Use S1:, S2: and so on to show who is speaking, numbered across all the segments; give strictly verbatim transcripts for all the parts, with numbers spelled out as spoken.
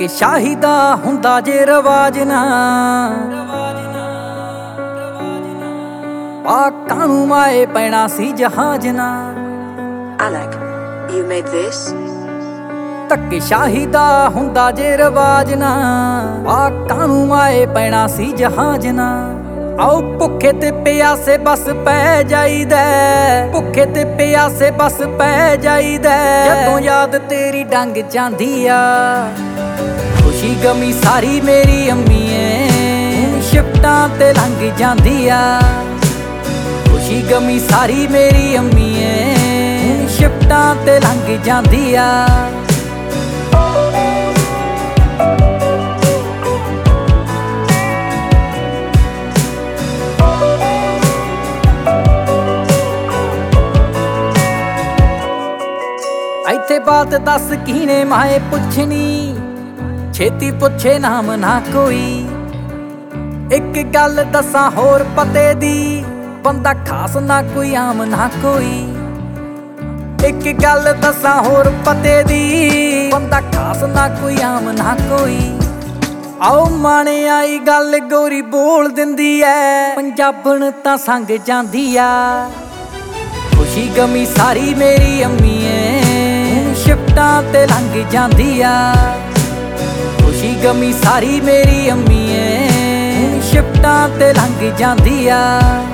S1: ਧੱਕੇ ਸ਼ਾਹੀ ਦਾ ਹੁੰਦਾ ਜੇ ਰਵਾਜ ਨਾ, ਪਾਕਾਂ ਨੂੰ ਮਾਏ ਪੈਣਾ ਸੀ ਜਹਾਜ਼ ਨਾ।
S2: Alec, you made this?
S1: ਧੱਕੇ ਸ਼ਾਹੀ ਦਾ ਹੁੰਦਾ ਜੇ ਰਵਾਜ ਨਾ, ਪਾਕਾਂ ਨੂੰ ਮਾਏ ਪੈਣਾ ਸੀ ਜਹਾਜ਼ ਨਾ। ਆਓ ਭੁੱਖੇ ਤੇ ਪਿਆਸੇ ਬਸ ਪੈ ਜਾਈਦਾ, ਭੁੱਖੇ ਤੇ ਪਿਆਸੇ ਬਸ ਪੈ ਜਾਈਦਾ। ਜਦੋਂ ਯਾਦ ਤੇਰੀ ਡੰਗ ਜਾਂਦੀ ਆ, ਖੁਸ਼ੀ ਗਮੀ ਸਾਰੀ ਮੇਰੀ ਅੰਮੀ ਏ ਸ਼ਿਫਟਾਂ ਤੇ ਲੰਘ ਜਾਂਦੀ ਆ। ਖੁਸ਼ੀ ਗਮੀ ਸਾਰੀ ਮੇਰੀ ਅੰਮੀ ਏ ਸ਼ਿਫਟਾਂ ਤੇ ਲੰਘ ਜਾਂਦੀ ਆ। ਇੱਥੇ ਬਾਤ ਦੱਸ ਕਿਹਨੇ ਮਾਏ ਪੁੱਛਣੀ, ਛੇਤੀ ਪੁੱਛੇ ਨਾਮ ਨਾ ਕੋਈ। ਇੱਕ ਗੱਲ ਦੱਸਾਂ ਹੋਰ ਪਤੇ ਦੀ, ਬੰਦਾ ਖਾਸ ਨਾ ਕੋਈ ਆਮ ਨਾ ਕੋਈ। ਇੱਕ ਗੱਲ ਦੱਸਾਂ ਹੋਰ ਪਤੇ ਦੀ, ਬੰਦਾ ਖਾਸ ਨਾ ਕੋਈ ਆਮ ਨਾ ਕੋਈ। ਆਓ ਮਾਣੇ ਆਈ ਗੱਲ ਗੋਰੀ ਬੋਲ ਦਿੰਦੀ ਐ, ਪੰਜਾਬਣ ਤਾਂ ਸੰਗ ਜਾਂਦੀ ਆ। ਖੁਸ਼ੀ ਗਮੀ ਸਾਰੀ ਮੇਰੀ ਅੰਮੀ ਏ ਸ਼ਿਫਟਾਂ ਤੇ ਲੰਘ ਜਾਂਦੀ ਆ। ਖੁਸ਼ੀ ਗਮੀ ਸਾਰੀ ਮੇਰੀ ਅੰਮੀ ਏ ਸ਼ਿਫਟਾਂ ਤੇ ਲੰਘ ਜਾਂਦੀ ਆ।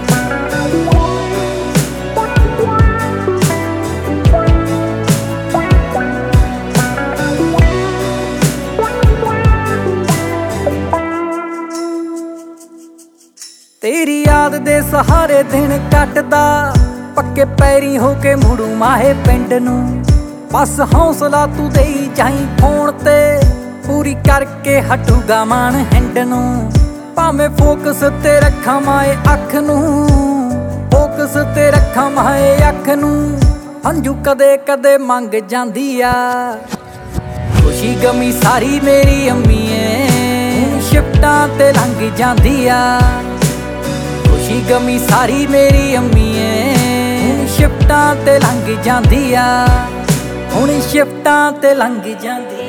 S1: ਤੇਰੀ ਯਾਦ ਦੇ ਸਹਾਰੇ ਦਿਨ ਕੱਟਦਾ, ਪੱਕੇ ਪੈਰੀ ਹੋ ਕੇ ਮੁੜੂ ਮਾਹੇ ਪਿੰਡ ਨੂੰ। ਬਸ ਹੌਸਲਾ ਤੂੰ ਦੇਈ ਜਾਈਂ ਫੋਨ ਤੇ, ਪੂਰੀ ਕਰਕੇ ਹਟੂਗਾ ਮਾਣ ਹਿੰਡ ਨੂੰ। ਭਾਵੇਂ ਫੋਕਸ ਤੇ ਰੱਖਾਂ ਮਾਏ ਅੱਖ ਨੂੰ, ਫੋਕਸ ਤੇ ਰੱਖਾਂ ਮਾਏ ਅੱਖ ਨੂੰ। ਹੰਝੂ ਕਦੇ ਕਦੇ ਮੰਗ ਜਾਂਦੀ ਆ। ਖੁਸ਼ੀ ਗਮੀ ਸਾਰੀ ਮੇਰੀ ਅੰਮੀ ਏ ਸ਼ਿਫਟਾਂ ਤੇ ਲੰਘ ਜਾਂਦੀ ਆ। ਖੁਸ਼ੀ ਗਮੀ ਸਾਰੀ ਮੇਰੀ ਅੰਮੀ ਏ ਸ਼ਿਫਟਾਂ ਤੇ ਲੰਘ ਜਾਂਦੀ ਆ। ਹੁਣ ਸ਼ਿਫਟਾਂ ਤੇ ਲੰਘ ਜਾਂਦੀ।